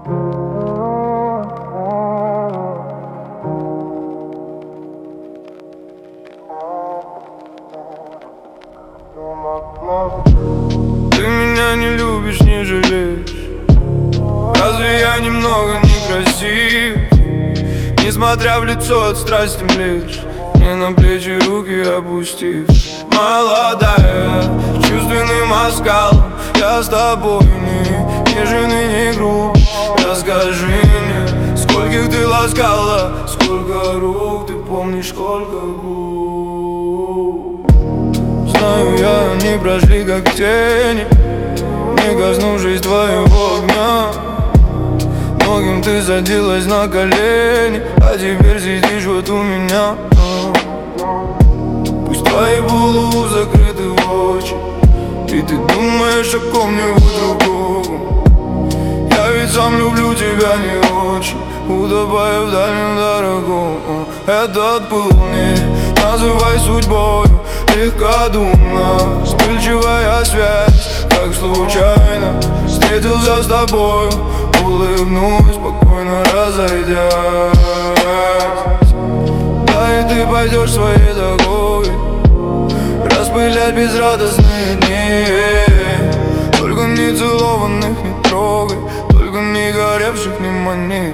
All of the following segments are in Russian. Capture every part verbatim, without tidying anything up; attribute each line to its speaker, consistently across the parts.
Speaker 1: Ты меня не любишь, не жалеешь. Разве я немного некрасив? Несмотря в лицо от страсти млеешь, мне на плечи руки опустив. Молодая, чувственным оскалом, я с тобой не нежен и не груб. Расскажи мне, скольких ты ласкала, сколько рук, ты помнишь, сколько губ. Знаю я, они прошли как тени, не коснувшись твоего огня. Многим ты садилась на колени, а теперь сидишь вот у меня. Пусть твои полу закрыты очи, и ты думаешь о ком-нибудь другом. Я ведь сам люблю тебя не очень, утопая в дальнем дорогом. Этот пыл не называй судьбой, легкодумно, вспыльчивая связь, как случайно встретился с тобой. Улыбнусь, спокойно разойдясь. Да и ты пойдешь своей дорогой, распылять безрадостные дни. Только не целованных не трогай, только не горевших не мани.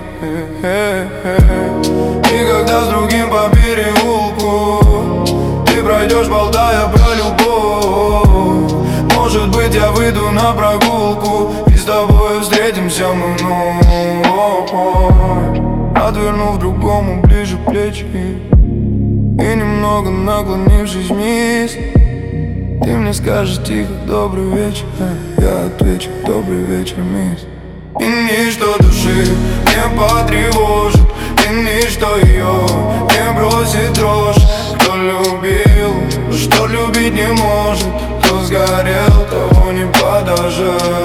Speaker 1: И когда с другим по переулку ты пройдешь, болтая про любовь, может быть, я выйду на прогулку, и с тобой встретимся мы вновь. Отвернув другому ближе плечи и немного наклонившись вниз, ты мне скажешь тихо: добрый вечер. Я отвечу: добрый вечер, мисс. И ничто души не потревожит, и ничто ее не бросит дрожь. Кто любил, что любить не может, кто сгорел, того не подожжет.